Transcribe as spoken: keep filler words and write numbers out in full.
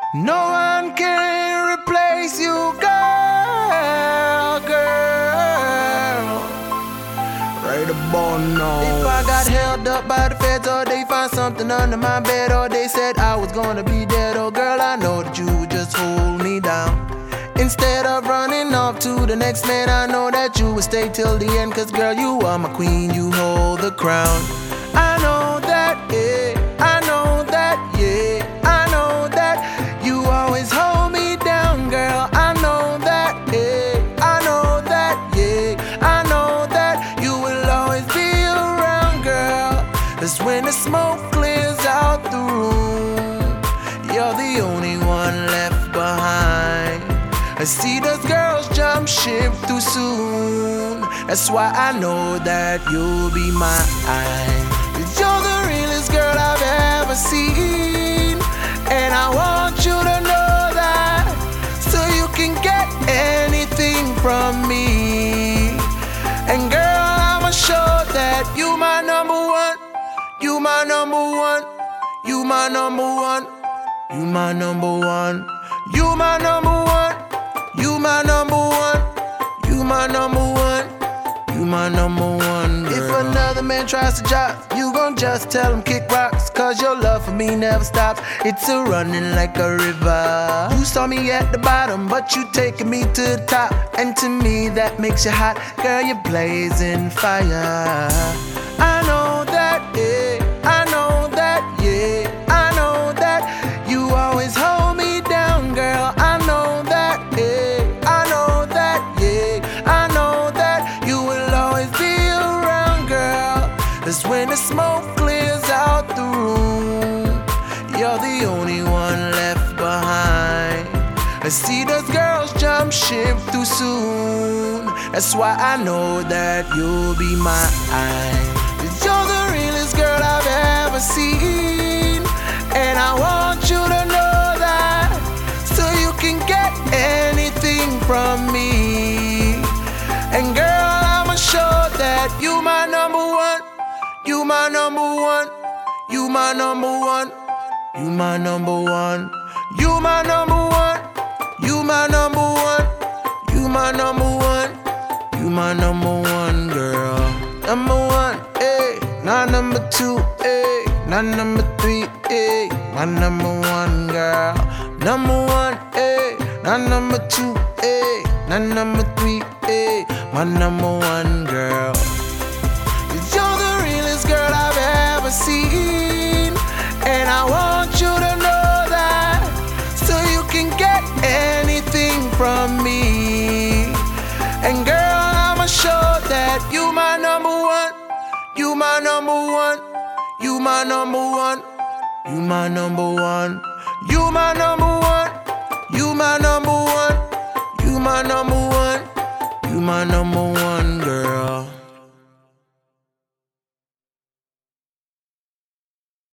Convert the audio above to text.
No one can replace you, girl, girl. Right about now. If I got held up by the feds or they find something under my bed or they said I was gonna be dead, oh girl, I know that you would just hold me down. Instead of running off to the next man, I know that you would stay till the end. Cause girl, you are my queen, you hold the crown. I know that, yeah, I know that, yeah, I know that you always hold me down, girl. I know that, yeah, I know that, yeah, I know that you will always be around, girl. That's when the smoke clears out the room, you're the only one left behind. I see those girls jump ship too soon. That's why I know that you'll be mine. Cause you're the realest girl I've ever seen. And I want you to know that, so you can get anything from me. And girl, I'ma show that you my number one. You my number one. You my number one. You my number one. You my number one. You my number one, you my number one, you my number one, girl. If another man tries to job, you gon' just tell him kick rocks. Cause your love for me never stops, it's a running like a river. You saw me at the bottom, but you taking me to the top. And to me that makes you hot, girl, you're blazing fire. I know that, yeah, I know that, yeah, I know that you always hold me down, girl. I know that, yeah, that's when the smoke clears out the room, you're the only one left behind. I see those girls jump ship too soon. That's why I know that you'll be mine. Cause you're the realest girl I've ever seen. And I want you to know that, so you can get anything from me. And girl, I'ma show that you my number one. You my number one, you my number one, you my number one, you my number one, you my number one, you my number one, you my number one, girl. Number one, eh, not number two, eh, not number three, eh, my number one, girl. Number one, eh, not number two, eh, not number three, eh, my number one, girl. Girl I've ever seen. And I want you to know that, so you can get anything from me. And girl, I'ma show that you my number one. You my number one. You my number one. You my number one. You my number one. You my number one. You my number one. You my number one, girl.